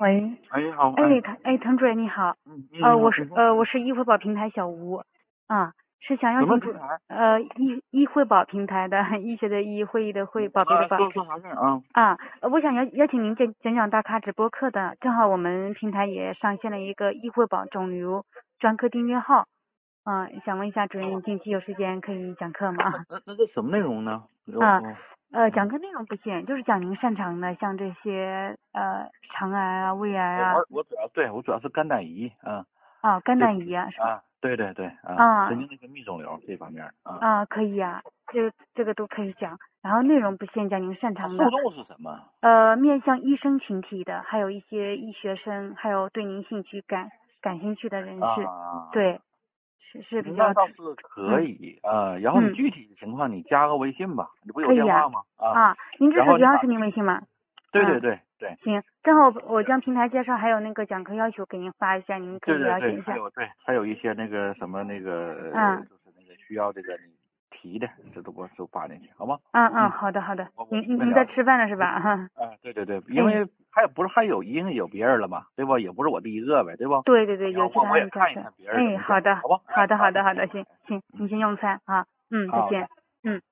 喂， 哎，好， 滕主任你好， 你好， 我是易惠宝平台小吴，是想邀请什么平台？ 易惠宝平台的医学的医，会议的会，宝贝的宝。 说啥事儿啊？ 我想邀请您讲大咖直播课的，正好我们平台也上线了一个易惠宝肿瘤专科订阅号，想问一下主任，您近期有时间可以讲课吗？ 那是什么内容呢？ 讲课内容不限，就是讲您擅长的，像这些肠癌啊、胃癌啊。 我主要是肝胆胰肝胆胰啊，是吧？ 对神经内分泌肿瘤这方面可以啊，这个都可以讲，然后内容不限，讲您擅长的。 受众是什么？ 面向医生群体的，还有一些医学生，还有对您感兴趣的人士，对，是比较。 那倒是可以然后你具体的情况你加个微信吧，你不有电话吗？ 您这是原始您微信吗？ 对。 行，正好我将平台介绍还有那个讲课要求给您发一下，您可以了解一下。 还有一些那个什么就是那个需要这个你提的，这都发进去，好吗？ 好的。您在吃饭了是吧？ 对，因为因为有别人了嘛，对不？也不是我第一个呗，对不？ 对，有其他我也看一看别人怎么讲。 好的， 好吧？ 好的，行，您先用餐啊，再见，